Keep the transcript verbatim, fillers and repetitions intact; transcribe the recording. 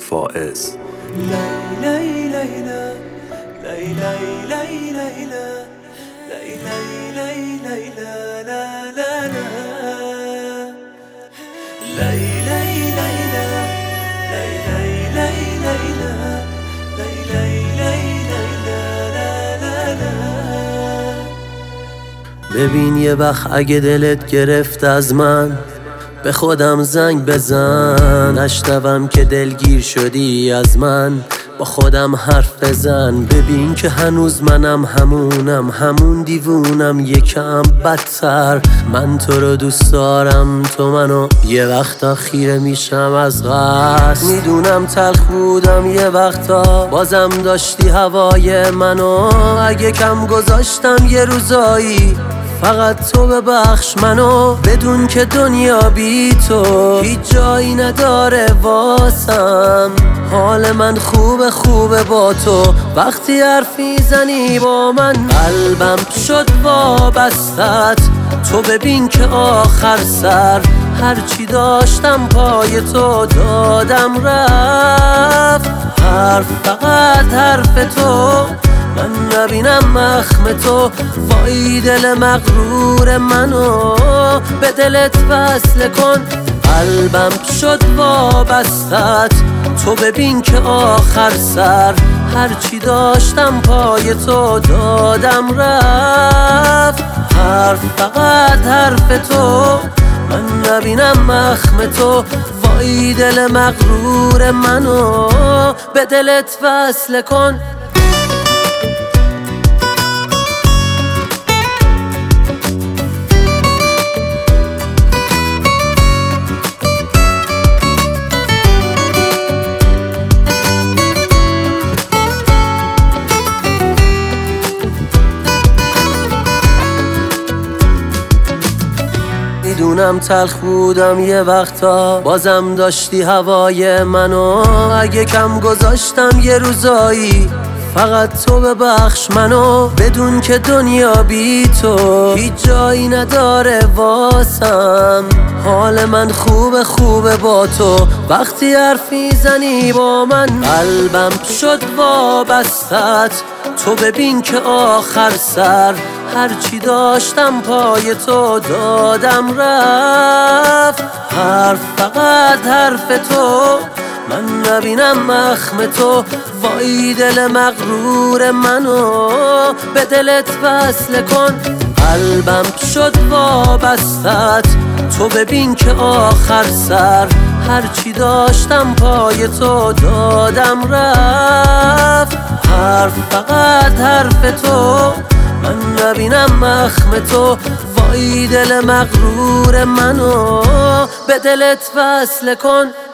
فائز. ببین یه وقت اگه دلت گرفت از من، به خودم زنگ بزن. نشنوم که دلگیر شدی از من، با خودم حرف بزن. ببین که هنوز منم همونم، همون دیوونم، یکم بدتر. من تو رو دوست دارم، تو منو. یه وقتا خیره میشم از قصد، میدونم تلخ بودم یه وقتا، بازم داشتی هوای منو. اگه کم گذاشتم یه روزایی، فقط تو ببخش منو. بدون که دنیا بی تو هیچ جایی نداره واسم. حال من خوبه خوبه با تو، وقتی حرفی زنی با من قلبم شد وابستت. تو ببین که آخر سر هرچی داشتم پای تو دادم رفت. حرف فقط حرف تو، من نبینم مخم تو. وای دل مغرور منو به دلت وصل کن. قلبم شد وابستت. تو ببین که آخر سر هرچی داشتم پای تو دادم رفت. حرف فقط حرف تو، من نبینم مخم تو. وای دل مغرور منو به دلت وصل کن. میدونم تلخ بودم یه وقتا، بازم داشتی هوای منو. اگه کم گذاشتم یه روزایی، فقط تو ببخش منو. بدون که دنیا بی تو هیچ جایی نداره واسم. حال من خوبه خوبه با تو، وقتی حرفی زنی با من قلبم شد وابستت. تو ببین که آخر سر هرچی داشتم پای تو دادم رفت. حرف فقط حرف تو، من نبینم مخم تو. وای دل مغرور منو به دلت وصل کن. قلبم شد وابستت. تو ببین که آخر سر هرچی داشتم پای تو دادم رفت. حرف فقط حرف تو، من نبینم مخم تو. وای دل مغرور منو به دلت وصل کن.